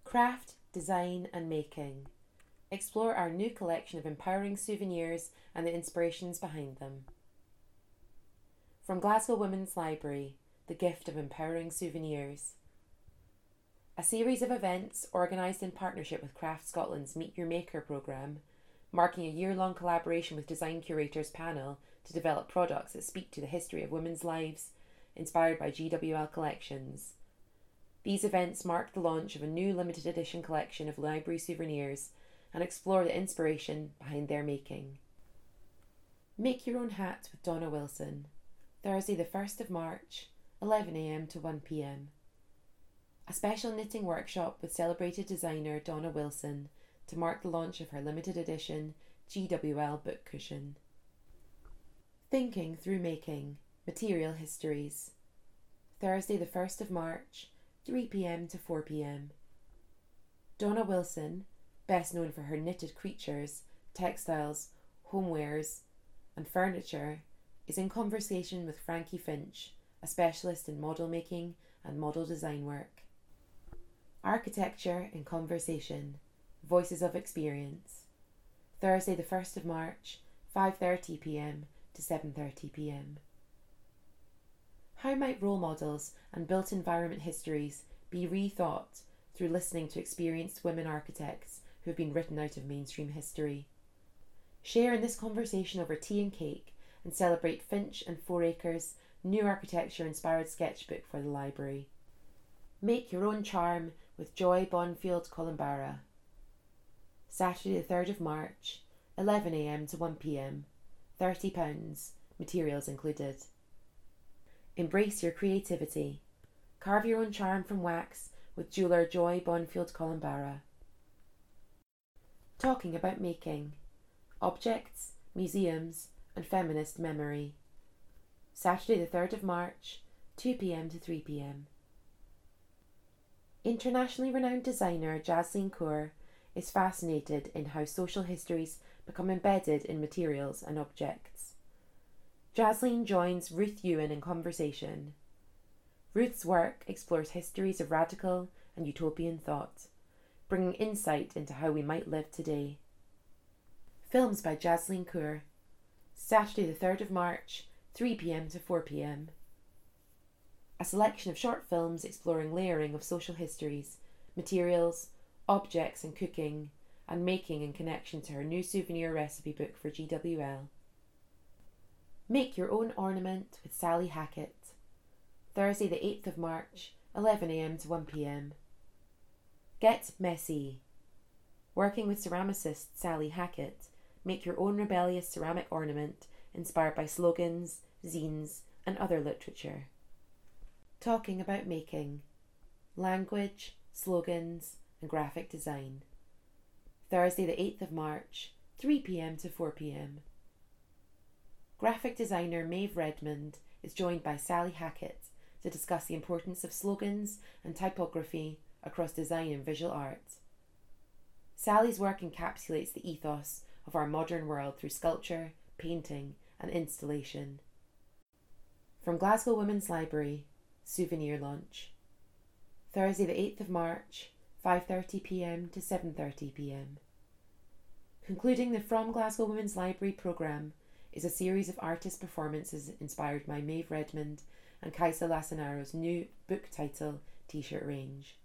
Craft, design and making. Explore our new collection of empowering souvenirs and the inspirations behind them. From Glasgow Women's Library, the gift of empowering souvenirs. A series of events organised in partnership with Craft Scotland's Meet Your Maker programme, marking a year-long collaboration with Design Curators panel to develop products that speak to the history of women's lives, inspired by GWL collections. These events mark the launch of a new limited edition collection of library souvenirs and explore the inspiration behind their making. Make your own hat with Donna Wilson, Thursday the 1st of March, 11 a.m. to 1 p.m. A special knitting workshop with celebrated designer Donna Wilson to mark the launch of her limited edition GWL book cushion. Thinking Through Making, Material Histories, Thursday the 1st of March, 3 p.m. to 4 p.m. Donna Wilson, best known for her knitted creatures, textiles, homewares and furniture, is in conversation with Frankie Finch, a specialist in model making and model design work. Architecture in Conversation, Voices of Experience, Thursday the 1st of March, 5:30 p.m. to 7:30 p.m. How might role models and built environment histories be rethought through listening to experienced women architects who have been written out of mainstream history? Share in this conversation over tea and cake and celebrate Finch and 4 Acres' new architecture-inspired sketchbook for the library. Make your own charm with Joy Bonfield Columbara. Saturday the 3rd of March, 11 a.m. to 1 p.m, £30, materials included. Embrace your creativity. Carve your own charm from wax with jeweller Joy Bonfield Columbara. Talking about making. Objects, museums and feminist memory. Saturday the 3rd of March, 2 p.m. to 3 p.m. Internationally renowned designer Jasleen Kaur is fascinated in how social histories become embedded in materials and objects. Jasleen joins Ruth Ewan in conversation. Ruth's work explores histories of radical and utopian thought, bringing insight into how we might live today. Films by Jasleen Kaur. Saturday the 3rd of March, 3 p.m. to 4 p.m. A selection of short films exploring layering of social histories, materials, objects and cooking, and making in connection to her new souvenir recipe book for GWL. Make your own ornament with Sally Hackett. Thursday the 8th of March, 11 a.m. to 1 p.m. Get messy. Working with ceramicist Sally Hackett, make your own rebellious ceramic ornament inspired by slogans, zines and other literature. Talking about making. Language, slogans and graphic design. Thursday the 8th of March, 3 p.m. to 4 p.m. Graphic designer Maeve Redmond is joined by Sally Hackett to discuss the importance of slogans and typography across design and visual art. Sally's work encapsulates the ethos of our modern world through sculpture, painting and installation. From Glasgow Women's Library, souvenir launch. Thursday the 8th of March, 5:30 p.m. to 7:30 p.m. Concluding the From Glasgow Women's Library programme is a series of artist performances inspired by Maeve Redmond and Kaisa Lasanaro's new book title t-shirt range.